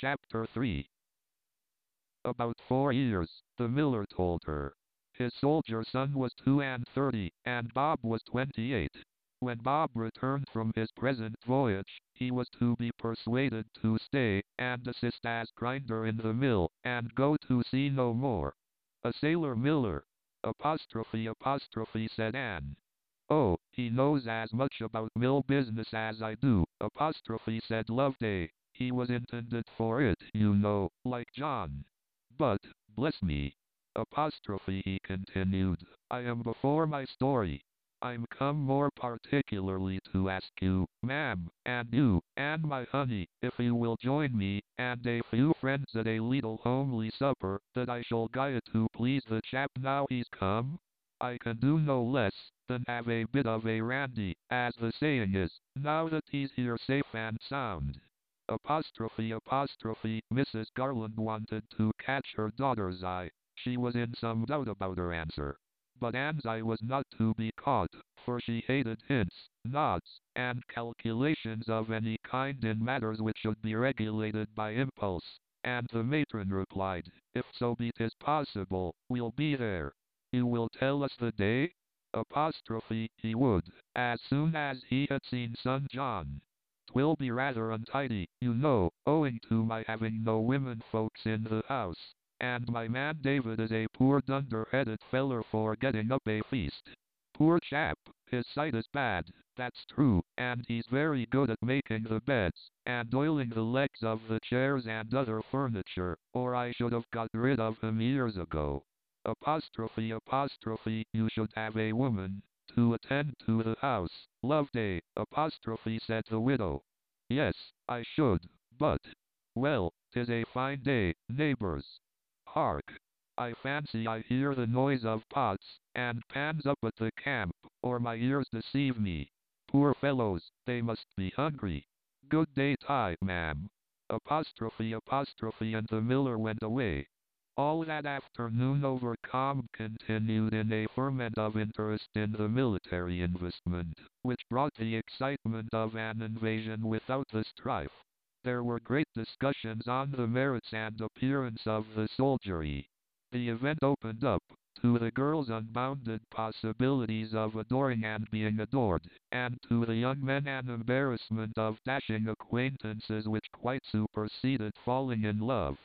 Chapter 3. About 4 years, the miller told her. His soldier son was 32, and Bob was 28. When Bob returned from his present voyage, he was to be persuaded to stay, and assist as grinder in the mill, and go to sea no more. A sailor miller. Apostrophe, said Anne. Oh, he knows as much about mill business as I do, apostrophe, said Loveday. He was intended for it, you know, like John. But, bless me, apostrophe, he continued, I am before my story. I'm come more particularly to ask you, ma'am, and you, and my honey, if you will join me, and a few friends at a little homely supper, that I shall gie to please the chap now he's come? I can do no less than have a bit of a randy, as the saying is, now that he's here safe and sound. Apostrophe, Mrs. Garland wanted to catch her daughter's eye. She was in some doubt about her answer. But Anne's eye was not to be caught, for she hated hints, nods, and calculations of any kind in matters which should be regulated by impulse. And the matron replied, if so be 'tis possible, we'll be there. You will tell us the day? Apostrophe, he would, as soon as he had seen son John. 'Twill be rather untidy, you know, owing to my having no women folks in the house, and my man David is a poor dunder-headed feller for getting up a feast. Poor chap, his sight is bad, that's true, and he's very good at making the beds, and oiling the legs of the chairs and other furniture, or I should have got rid of him years ago. Apostrophe, you should have a woman to attend to the house, Loveday, apostrophe, said the widow. Yes, I should, but, well, 'tis a fine day, neighbors. Hark! I fancy I hear the noise of pots and pans up at the camp, or my ears deceive me. Poor fellows, they must be hungry. Good day tie, ma'am. Apostrophe, and the miller went away. All that afternoon Overcombe continued in a ferment of interest in the military investment, which brought the excitement of an invasion without the strife. There were great discussions on the merits and appearance of the soldiery. The event opened up, to the girls, unbounded possibilities of adoring and being adored, and to the young men an embarrassment of dashing acquaintances which quite superseded falling in love.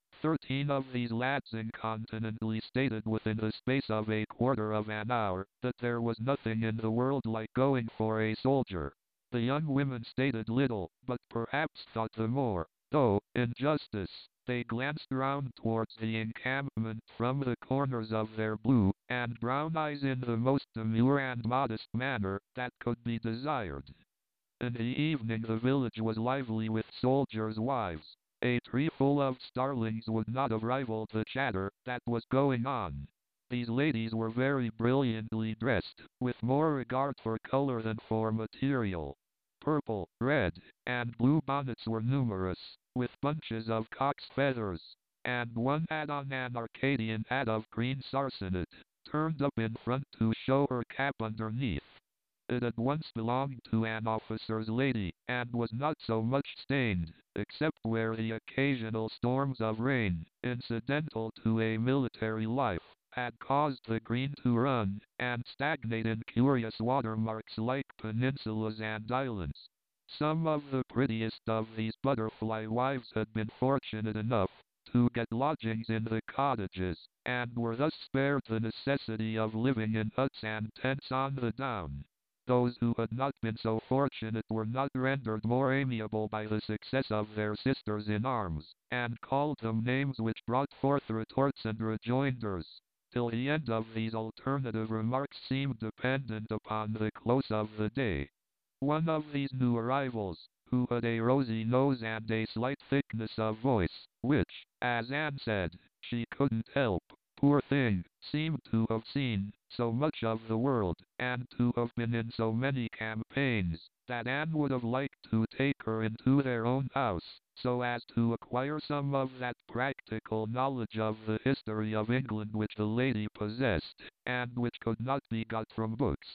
13 of these lads incontinently stated within the space of a quarter of an hour that there was nothing in the world like going for a soldier. The young women stated little, but perhaps thought the more, though, in justice, they glanced round towards the encampment from the corners of their blue and brown eyes in the most demure and modest manner that could be desired. In the evening the village was lively with soldiers' wives. A tree full of starlings would not have rivaled the chatter that was going on. These ladies were very brilliantly dressed, with more regard for color than for material. Purple, red, and blue bonnets were numerous, with bunches of cock's feathers, and one had on an Arcadian hat of green sarcenet, turned up in front to show her cap underneath. It had once belonged to an officer's lady, and was not so much stained, except where the occasional storms of rain, incidental to a military life, had caused the green to run and stagnate in curious watermarks like peninsulas and islands. Some of the prettiest of these butterfly wives had been fortunate enough to get lodgings in the cottages, and were thus spared the necessity of living in huts and tents on the down. Those who had not been so fortunate were not rendered more amiable by the success of their sisters in arms, and called them names which brought forth retorts and rejoinders, till the end of these alternative remarks seemed dependent upon the close of the day. One of these new arrivals, who had a rosy nose and a slight thickness of voice, which, as Anne said, she couldn't help, poor thing, seemed to have seen so much of the world, and to have been in so many campaigns, that Anne would have liked to take her into their own house, so as to acquire some of that practical knowledge of the history of England which the lady possessed, and which could not be got from books.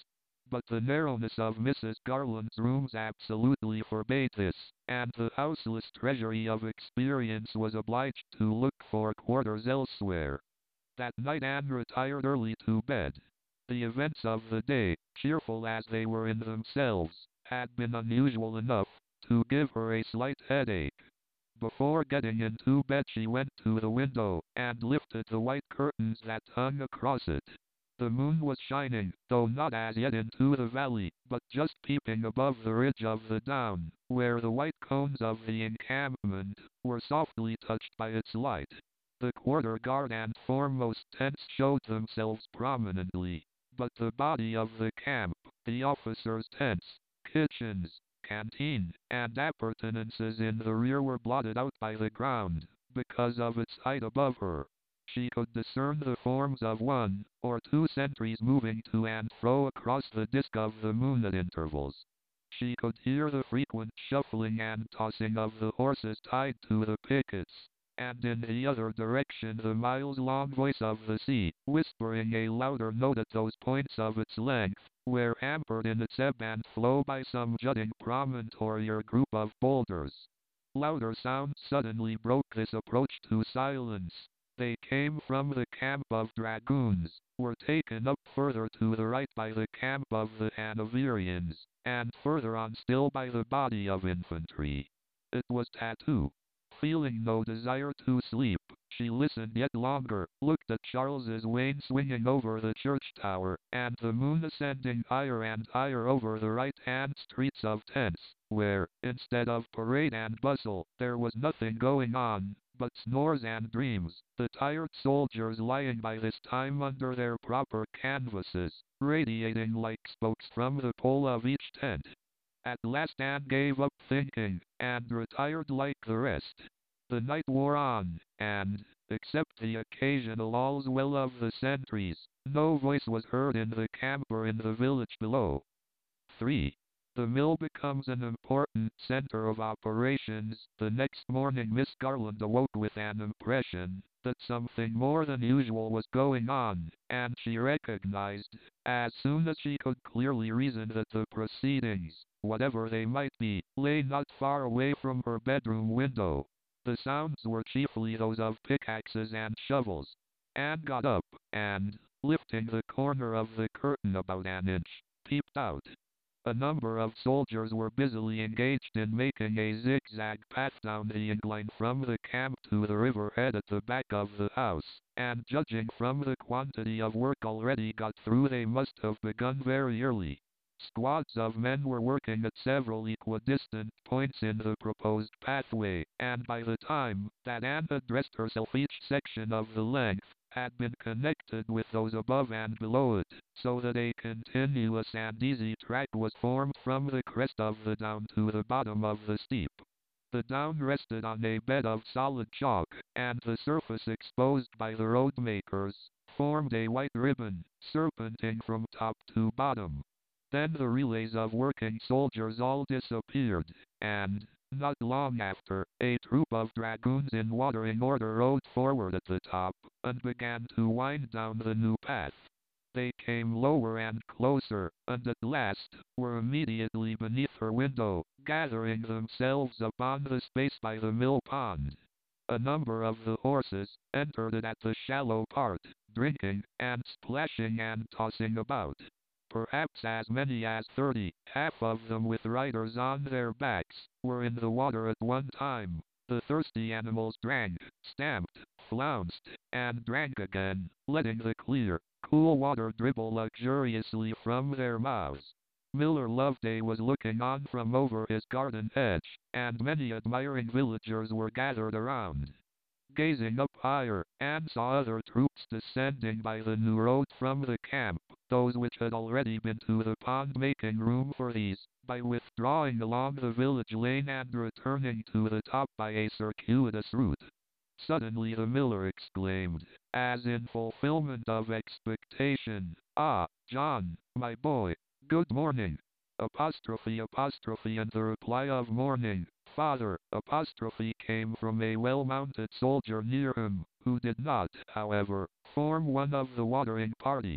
But the narrowness of Mrs. Garland's rooms absolutely forbade this, and the houseless treasury of experience was obliged to look for quarters elsewhere. That night Anne retired early to bed. The events of the day, cheerful as they were in themselves, had been unusual enough to give her a slight headache. Before getting into bed she went to the window and lifted the white curtains that hung across it. The moon was shining, though not as yet into the valley, but just peeping above the ridge of the down, where the white cones of the encampment were softly touched by its light. The quarter guard and foremost tents showed themselves prominently, but the body of the camp, the officers' tents, kitchens, canteen, and appurtenances in the rear were blotted out by the ground, because of its height above her. She could discern the forms of one or two sentries moving to and fro across the disk of the moon at intervals. She could hear the frequent shuffling and tossing of the horses tied to the pickets, and in the other direction the miles-long voice of the sea, whispering a louder note at those points of its length, where hampered in its ebb and flow by some jutting promontory or group of boulders. Louder sounds suddenly broke this approach to silence. They came from the camp of dragoons, were taken up further to the right by the camp of the Hanoverians, and further on still by the body of infantry. It was Tattoo. Feeling no desire to sleep, she listened yet longer, looked at Charles's Wain swinging over the church tower, and the moon ascending higher and higher over the right-hand streets of tents, where, instead of parade and bustle, there was nothing going on but snores and dreams, the tired soldiers lying by this time under their proper canvases, radiating like spokes from the pole of each tent. At last Anne gave up thinking, and retired like the rest. The night wore on, and, except the occasional all's well of the sentries, no voice was heard in the camp or in the village below. 3. The mill becomes an important center of operations. The next morning Miss Garland awoke with an impression that something more than usual was going on, and she recognized, as soon as she could clearly reason, that the proceedings, whatever they might be, lay not far away from her bedroom window. The sounds were chiefly those of pickaxes and shovels. Anne got up, and, lifting the corner of the curtain about an inch, peeped out. A number of soldiers were busily engaged in making a zigzag path down the incline from the camp to the river head at the back of the house, and judging from the quantity of work already got through they must have begun very early. Squads of men were working at several equidistant points in the proposed pathway, and by the time that Anne had dressed herself each section of the length had been connected with those above and below it, so that a continuous and easy track was formed from the crest of the down to the bottom of the steep. The down rested on a bed of solid chalk, and the surface exposed by the road makers formed a white ribbon, serpenting from top to bottom. Then the relays of working soldiers all disappeared, and, not long after, a troop of dragoons in watering order rode forward at the top, and began to wind down the new path. They came lower and closer, and at last were immediately beneath her window, gathering themselves upon the space by the mill pond. A number of the horses entered it at the shallow part, drinking, and splashing and tossing about. Perhaps as many as 30, half of them with riders on their backs, were in the water at one time. The thirsty animals drank, stamped, flounced, and drank again, letting the clear, cool water dribble luxuriously from their mouths. Miller Loveday was looking on from over his garden hedge, and many admiring villagers were gathered around. Gazing up higher, Anne saw other troops descending by the new road from the camp, those which had already been to the pond making room for these, by withdrawing along the village lane and returning to the top by a circuitous route. Suddenly the miller exclaimed, as in fulfillment of expectation, "Ah, John, my boy, good morning!" Apostrophe, and the reply of morning, "Father," apostrophe, came from a well-mounted soldier near him, who did not, however, form one of the watering party.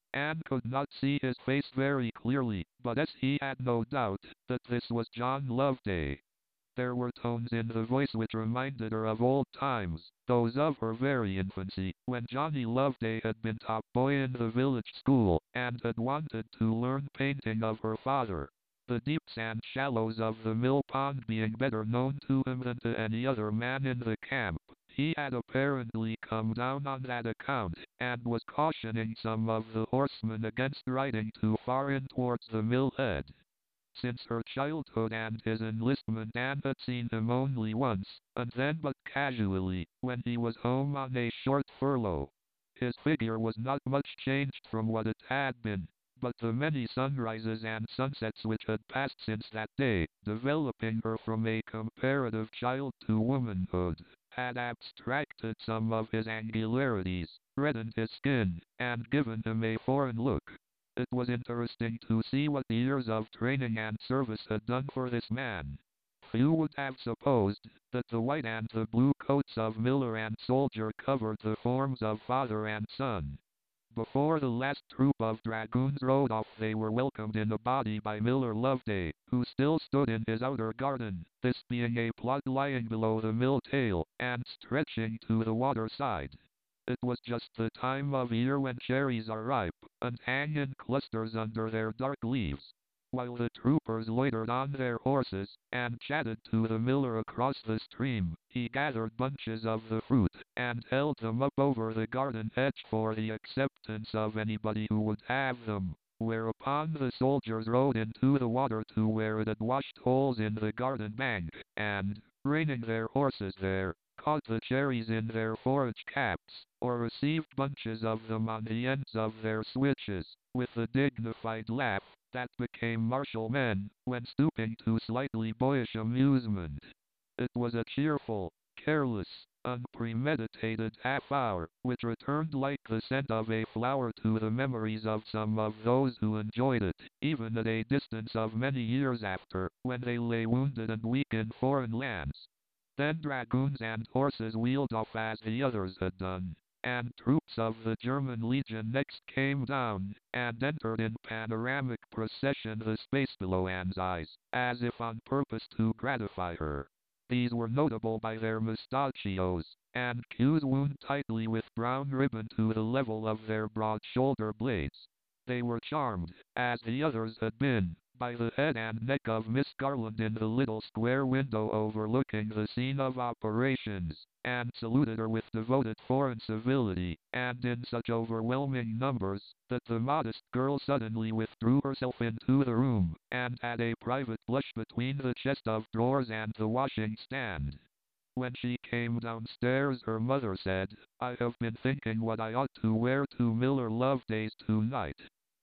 Anne could not see his face very clearly, but he had no doubt that this was John Loveday. There were tones in the voice which reminded her of old times, those of her very infancy, when Johnny Loveday had been top boy in the village school, and had wanted to learn painting of her father. The deeps and shallows of the mill pond being better known to him than to any other man in the camp, he had apparently come down on that account, and was cautioning some of the horsemen against riding too far in towards the mill head. Since her childhood and his enlistment Anne had seen him only once, and then but casually, when he was home on a short furlough. His figure was not much changed from what it had been, but the many sunrises and sunsets which had passed since that day, developing her from a comparative child to womanhood, had abstracted some of his angularities, reddened his skin, and given him a foreign look. It was interesting to see what years of training and service had done for this man. Few would have supposed that the white and the blue coats of miller and soldier covered the forms of father and son. Before the last troop of dragoons rode off they were welcomed in a body by Miller Loveday, who still stood in his outer garden, this being a plot lying below the mill tail, and stretching to the water side. It was just the time of year when cherries are ripe, and hang in clusters under their dark leaves. While the troopers loitered on their horses, and chatted to the miller across the stream, he gathered bunches of the fruit, and held them up over the garden hedge for the acceptance of anybody who would have them. Whereupon the soldiers rode into the water to where it had washed holes in the garden bank, and, reining their horses there, caught the cherries in their forage caps, or received bunches of them on the ends of their switches, with a dignified laugh that became martial men, when stooping to slightly boyish amusement. It was a cheerful, careless, unpremeditated half-hour, which returned like the scent of a flower to the memories of some of those who enjoyed it, even at a distance of many years after, when they lay wounded and weak in foreign lands. Then dragoons and horses wheeled off as the others had done, and troops of the German Legion next came down, and entered in panoramic procession the space below Anne's eyes, as if on purpose to gratify her. These were notable by their mustachios, and queues wound tightly with brown ribbon to the level of their broad shoulder blades. They were charmed, as the others had been, by the head and neck of Miss Garland in the little square window overlooking the scene of operations, and saluted her with devoted foreign civility, and in such overwhelming numbers, that the modest girl suddenly withdrew herself into the room, and had a private blush between the chest of drawers and the washing stand. When she came downstairs her mother said, "I have been thinking what I ought to wear to Miller Loveday's tonight."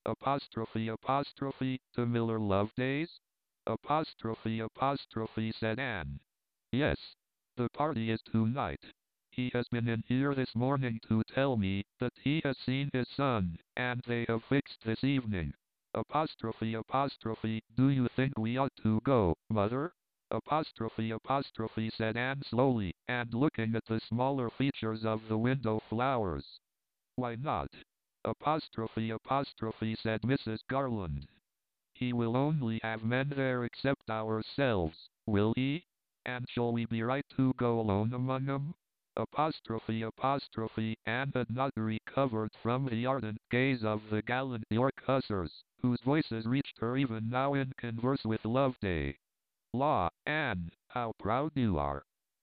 To Miller Loveday's? Said Anne. Yes. The party is tonight. He has been in here this morning to tell me that he has seen his son, and they have fixed this evening. Do you think we ought to go, mother? Said Anne slowly, and looking at the smaller features of the window flowers. Why not? Said Mrs. Garland. He will only have men there except ourselves, will he? And shall we be right to go alone among 'em? Anne had not recovered from the ardent gaze of the gallant York hussars, whose voices reached her even now in converse with Loveday. Law, Anne, how proud you are!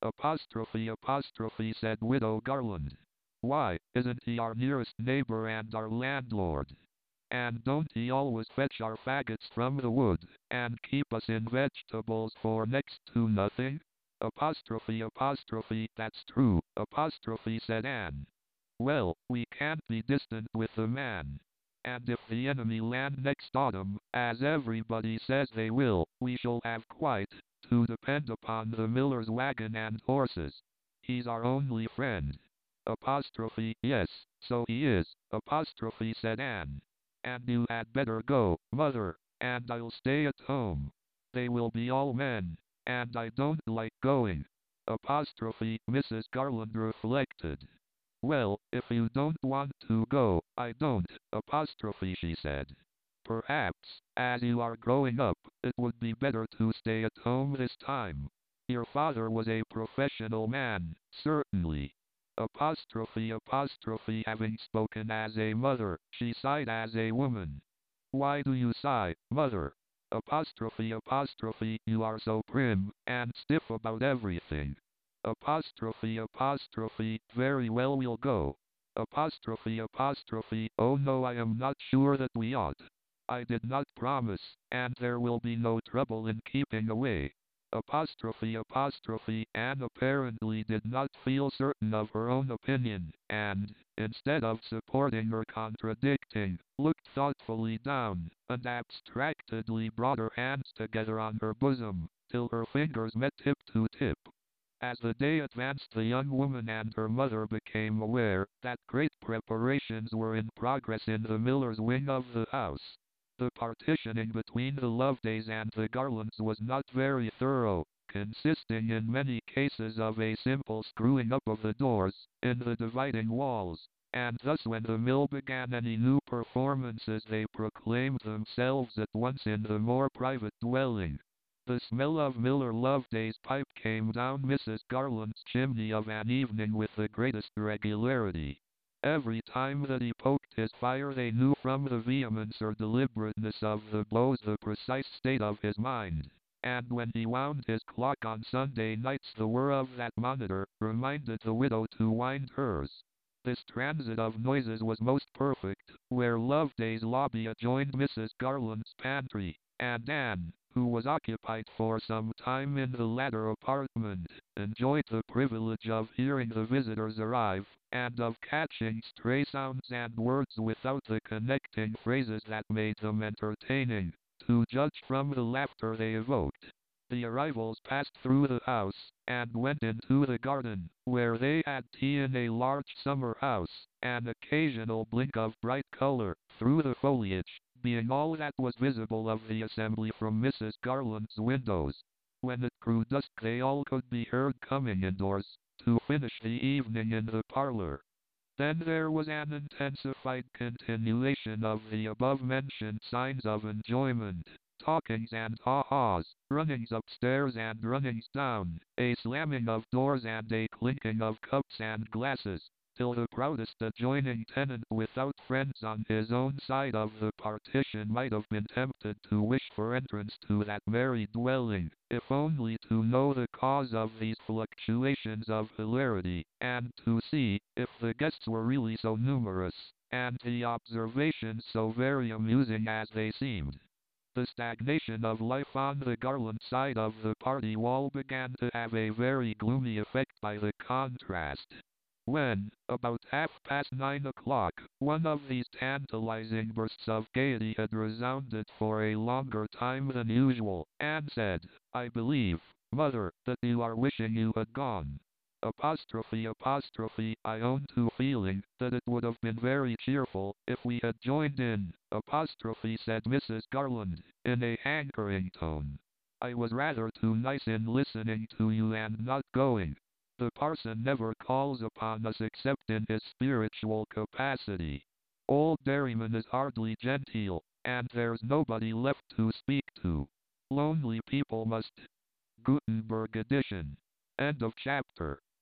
Said Widow Garland. Why, isn't he our nearest neighbor and our landlord? And don't he always fetch our faggots from the wood, and keep us in vegetables for next to nothing? That's true, said Anne. Well, we can't be distant with the man. And if the enemy land next autumn, as everybody says they will, we shall have quite to depend upon the miller's wagon and horses. He's our only friend. Yes, so he is, said Anne. And you had better go, mother, and I'll stay at home. They will be all men, and I don't like going. Mrs. Garland reflected. Well, if you don't want to go, I don't, apostrophe she said. Perhaps, as you are growing up, it would be better to stay at home this time. Your father was a professional man, certainly. Apostrophe having spoken as a mother, she sighed as a woman. Why do you sigh, mother? Apostrophe you are so prim and stiff about everything. Apostrophe very well we'll go. Apostrophe oh no I am not sure that we ought. I did not promise, and there will be no trouble in keeping away. Apostrophe Anne apparently did not feel certain of her own opinion, and, instead of supporting or contradicting, looked thoughtfully down, and abstractedly brought her hands together on her bosom, till her fingers met tip to tip. As the day advanced the young woman and her mother became aware that great preparations were in progress in the miller's wing of the house. The partitioning between the Lovedays and the Garlands was not very thorough, consisting in many cases of a simple screwing up of the doors in the dividing walls, and thus when the mill began any new performances they proclaimed themselves at once in the more private dwelling. The smell of Miller Loveday's pipe came down Mrs. Garland's chimney of an evening with the greatest regularity. Every time that he poked his fire they knew from the vehemence or deliberateness of the blows the precise state of his mind. And when he wound his clock on Sunday nights the whir of that monitor reminded the widow to wind hers. This transit of noises was most perfect, where Loveday's lobby adjoined Mrs. Garland's pantry, and Anne, who was occupied for some time in the latter apartment, enjoyed the privilege of hearing the visitors arrive, and of catching stray sounds and words without the connecting phrases that made them entertaining, to judge from the laughter they evoked. The arrivals passed through the house, and went into the garden, where they had tea in a large summer house, an occasional blink of bright color, through the foliage, being all that was visible of the assembly from Mrs. Garland's windows. When it grew dusk they all could be heard coming indoors, to finish the evening in the parlor. Then there was an intensified continuation of the above-mentioned signs of enjoyment, talkings and ha-has, runnings upstairs and runnings down, a slamming of doors and a clinking of cups and glasses, till the proudest adjoining tenant without friends on his own side of the partition might have been tempted to wish for entrance to that merry dwelling, if only to know the cause of these fluctuations of hilarity, and to see if the guests were really so numerous, and the observations so very amusing as they seemed. The stagnation of life on the Garland side of the party wall began to have a very gloomy effect by the contrast. When, about 9:30, one of these tantalizing bursts of gaiety had resounded for a longer time than usual, Anne said, I believe, mother, that you are wishing you had gone. Apostrophe I own to feeling that it would have been very cheerful if we had joined in, apostrophe said Mrs. Garland, in a hankering tone. I was rather too nice in listening to you and not going. The parson never calls upon us except in his spiritual capacity. Old Dairyman is hardly genteel, and there's nobody left to speak to. Lonely people must. Gutenberg edition. End of chapter.